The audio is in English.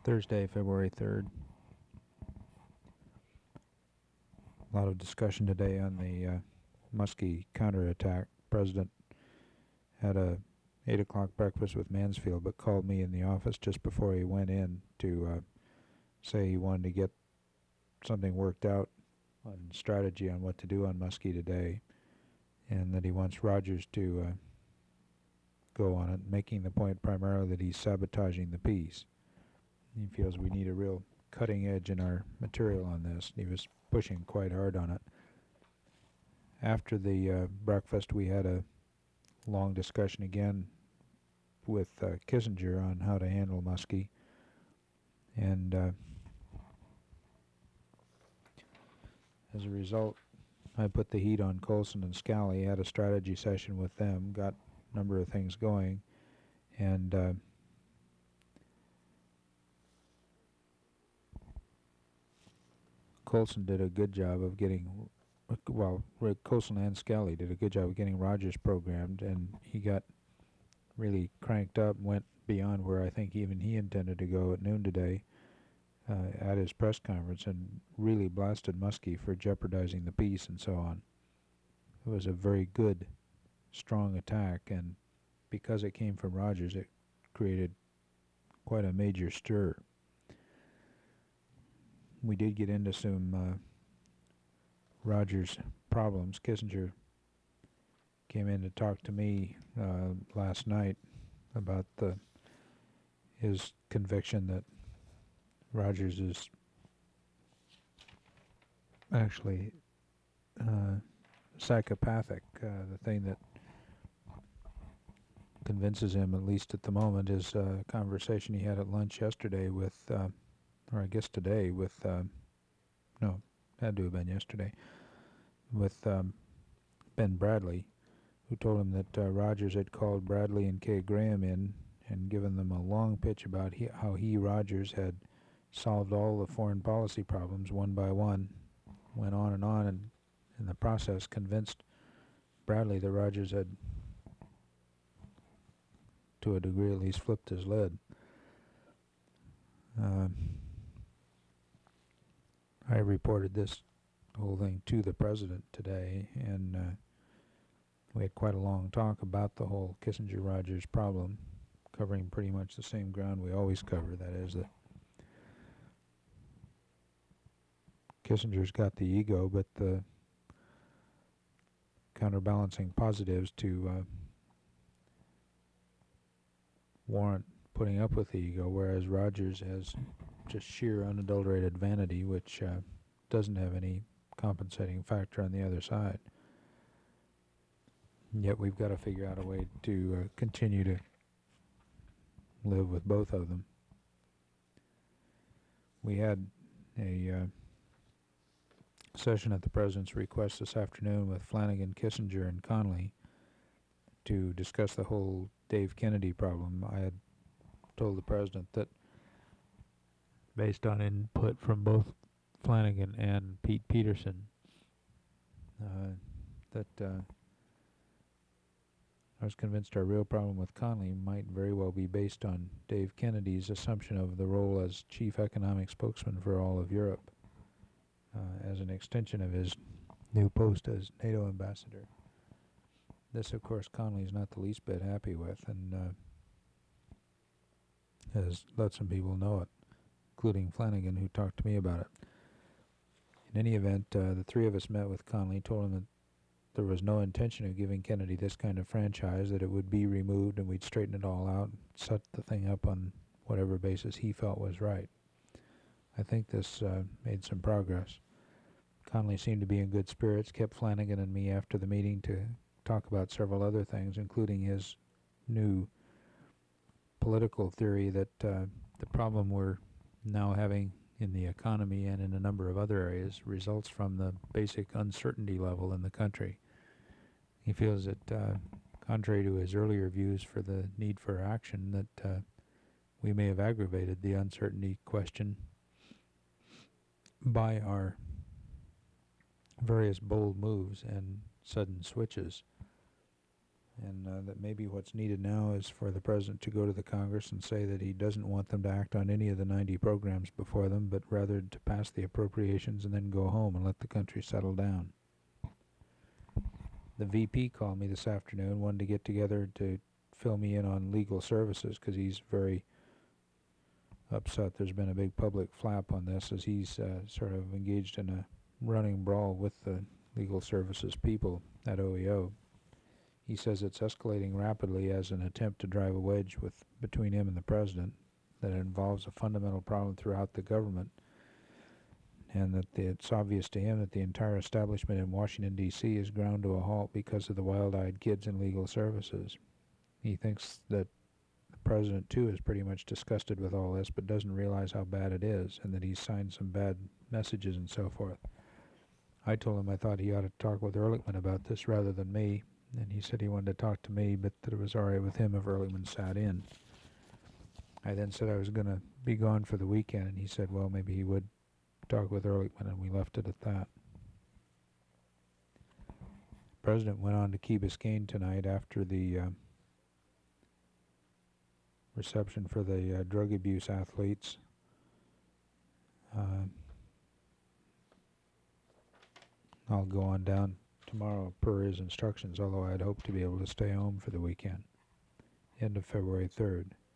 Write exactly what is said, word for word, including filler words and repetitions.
Thursday, February third. A lot of discussion today on the uh, Muskie counterattack. President had a eight o'clock breakfast with Mansfield, but called me in the office just before he went in to uh, say he wanted to get something worked out on strategy on what to do on Muskie today, and that he wants Rogers to uh, go on it, making the point primarily that he's sabotaging the peace. He feels we need a real cutting edge in our material on this. He was pushing quite hard on it. After the uh, breakfast, we had a long discussion again with uh, Kissinger on how to handle Muskie. And uh, as a result, I put the heat on Colson and Scally, had a strategy session with them, got a number of things going, and uh, Colson did a good job of getting, well, Colson and Scally did a good job of getting Rogers programmed, and he got really cranked up and went beyond where I think even he intended to go at noon today uh, at his press conference, and really blasted Muskie for jeopardizing the peace and so on. It was a very good, strong attack, and because it came from Rogers, it created quite a major stir. We did get into some uh, Rogers problems. Kissinger came in to talk to me uh, last night about the his conviction that Rogers is actually uh, psychopathic. Uh, the thing that convinces him, at least at the moment, is a conversation he had at lunch yesterday with, uh, or I guess today with, uh, no, had to have been yesterday, with um, Ben Bradley, who told him that uh, Rogers had called Bradley and Kay Graham in and given them a long pitch about he, how he, Rogers, had solved all the foreign policy problems one by one, went on and on, and in the process convinced Bradley that Rogers had, to a degree at least, flipped his lid. Uh, I reported this whole thing to the president today, and uh, we had quite a long talk about the whole Kissinger-Rogers problem, covering pretty much the same ground we always cover, that is that Kissinger's got the ego, but the counterbalancing positives to uh, warrant putting up with the ego, whereas Rogers has just sheer unadulterated vanity, which uh, doesn't have any compensating factor on the other side. And yet we've got to figure out a way to uh, continue to live with both of them. We had a uh, session at the President's request this afternoon with Flanagan, Kissinger, and Connolly to discuss the whole Dave Kennedy problem. I had told the President that, based on input from both Flanagan and Pete Peterson, uh, that uh, I was convinced our real problem with Connolly might very well be based on Dave Kennedy's assumption of the role as chief economic spokesman for all of Europe, uh, as an extension of his new post as NATO ambassador. This, of course, Connolly's not the least bit happy with, and uh, has let some people know it, including Flanagan, who talked to me about it. In any event, uh, the three of us met with Connolly, told him that there was no intention of giving Kennedy this kind of franchise, that it would be removed and we'd straighten it all out, set the thing up on whatever basis he felt was right. I think this uh, made some progress. Connolly seemed to be in good spirits, kept Flanagan and me after the meeting to talk about several other things, including his new political theory that uh, the problem we're now having in the economy and in a number of other areas results from the basic uncertainty level in the country. He feels that, uh, contrary to his earlier views for the need for action, that uh, we may have aggravated the uncertainty question by our various bold moves and sudden switches. and uh, that maybe what's needed now is for the president to go to the Congress and say that he doesn't want them to act on any of the ninety programs before them, but rather to pass the appropriations and then go home and let the country settle down. The V P called me this afternoon, wanted to get together to fill me in on legal services because he's very upset. There's been a big public flap on this as he's uh, sort of engaged in a running brawl with the legal services people at O E O. He says it's escalating rapidly as an attempt to drive a wedge with between him and the president, that it involves a fundamental problem throughout the government, and that the, it's obvious to him that the entire establishment in Washington, D C is ground to a halt because of the wild-eyed kids in legal services. He thinks that the president, too, is pretty much disgusted with all this, but doesn't realize how bad it is, and that he's signed some bad messages and so forth. I told him I thought he ought to talk with Ehrlichman about this rather than me, and he said he wanted to talk to me, but that it was all right with him if Ehrlichman sat in. I then said I was going to be gone for the weekend, and he said, well, maybe he would talk with Ehrlichman, and we left it at that. The president went on to Key Biscayne tonight after the uh, reception for the uh, drug abuse athletes. Uh, I'll go on down tomorrow per his instructions, although I'd hoped to be able to stay home for the weekend, end of February third.